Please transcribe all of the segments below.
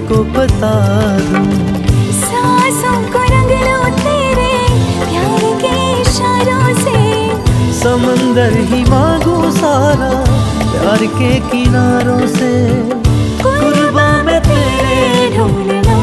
को बता दूं। सांसों को रंग लो तेरे प्यार के इशारों से, समंदर ही मांगू सारा प्यार के किनारों से। कुर्बान में तेरे ढूंढना,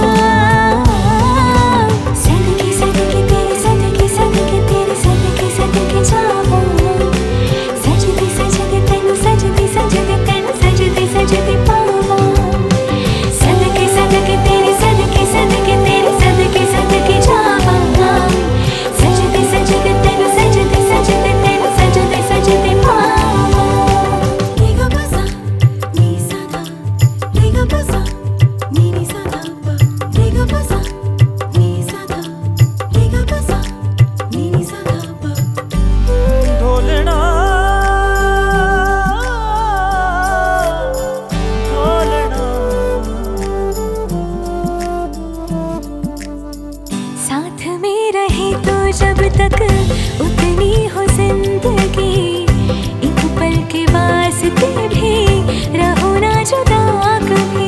सदके सदके तेरे सदके सदके तेरे सदके सदके जाऊं, सजदे सजदे तेनु सजदे सजदे तेनु सजदे सजदे पाऊं। सदके सदके तेरे सदके सदके तेरे सदके सदके जाऊं, सजदे सजदे तेनु सजदे सजदे तेनु सजदे सजदे पाऊं। नीगा बसा नी सदा, नीगा बसा नी नी सदा पा, नीगा बसा नी सदा, नीगा बसा नी नी सदा पा। ढोलना ढोलना। साथ में रहे तो जब तक उतनी हो जिंदगी, एक पल के वास्ते भी रहो ना जुदा कभी।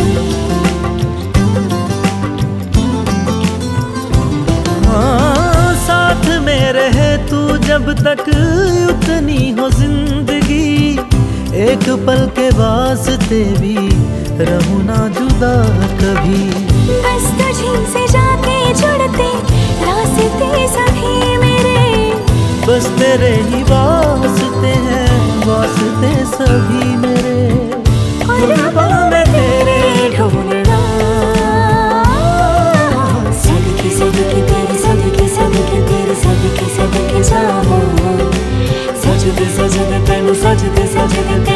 हाँ, साथ में रहे तू जब तक उतनी हो जिंदगी, एक पल के वास्ते भी रहूं ना जुदा कभी। बस तुझी से जाके जुड़ते रास्ते सभी मेरे, बस तेरे ही वास्ते हैं वास्ते सभी मेरे। कुर्बान में तेरे ढूंढना, सदके सदके तेरे सदके सदके तेरे सदके सदके जाऊं, सजदे सजदे तेनु सजदे सजदे